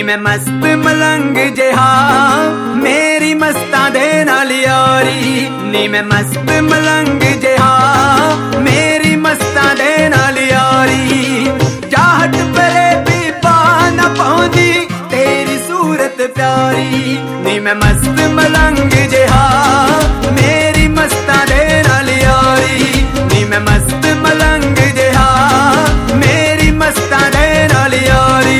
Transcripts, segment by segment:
मैं मस्त मलंग जिहा मेरी मस्तां दे नाल यारी नी मैं मस्त मलंग जिहा मेरी मस्तां दे नाल यारी चाहत परे भी पा न पाउंदी तेरी सूरत प्यारी नी मैं मस्त मलंग जिहा मेरी मस्तां दे नाल यारी नी मैं मस्त मलंग जिहा मेरी मस्तां दे नाल यारी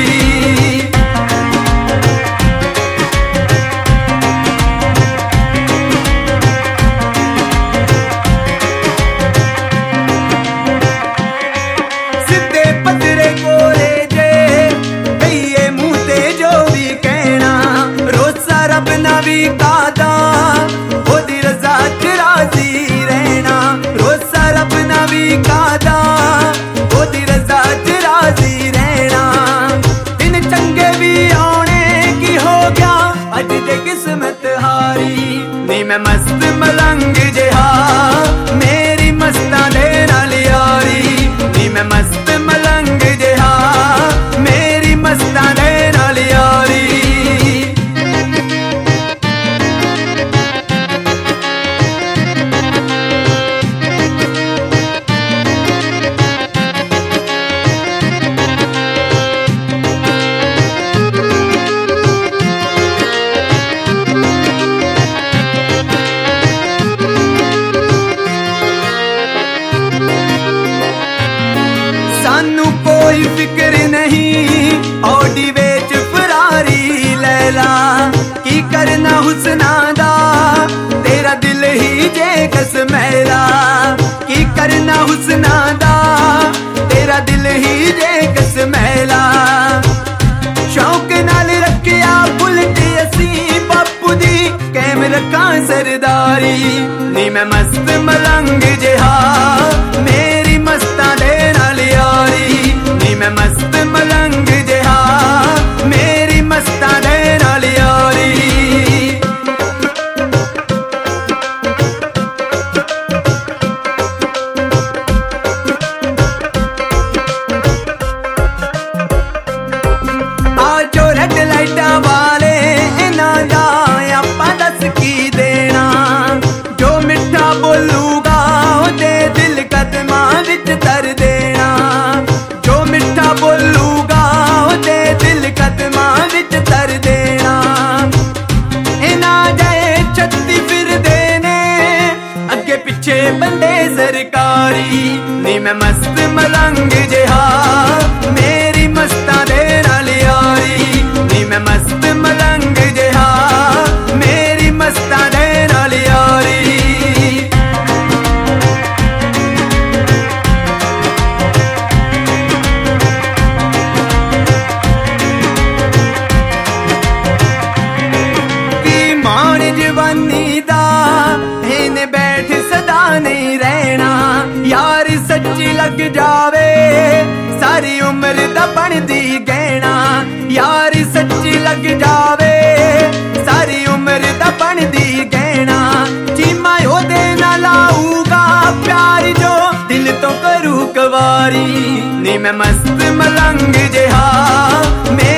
भी कादा ओदी रज़ा च राज़ी रहना रोज़ा रब ना भी कादा ओदी रज़ा च राज़ी रहना दिन चंगे भी आने की हो गया अज दे किस्मत हारी नी मैं मस्त मलंग जिहा मेरी मस्तां दे नाल यारी नी मैं मस्त मलंग जिहा मेरी मस्तां दे नाल यारी सानू कोई फिक्र नहीं औडी वेच फरारी लैला की करना हुस्ना दा तेरा दिल ही जे कस मैला की करना हुस्ना दा तेरा दिल ही जे कस मैला शौक नाल रखिया बुलट असी बापू दी कैम रखा सरदारी नी मैं मस्त मलंग जिहा मेरी मस्तां दे नाल यारी नी मैं मस्त मलंग जिहा मेरी मस्तां दे नाल यारी आजो रेड लाइटा वाले इन्हां दा आपां दस की देना जो मिठा बोलूगा ओदे दिल कदमां विच धर देना जो मिठा बोलूगा ओदे दिल कदमां विच धर देना इन्हां जाए छत्ती फिरदे ने अगे पिछे बंदे सरकारी नी मैं मस्त मलंग जिहा मेरी मस्तां दे नाल यारी नी मैं मस्त मलंग जिहा मेरी मस्तां दे नाल यारी जवानी दा इन्हें बैठ सदा नहीं रहना यार सच्ची लग जावे सारी उम्र दा बनदी गहना यार सच्ची लग जावे सारी उम्र दा बनदी गहना चीमा ओदे नाल लाऊगा प्यार जो दिल तो करू कवारी नी मैं मस्त मलंग जिहा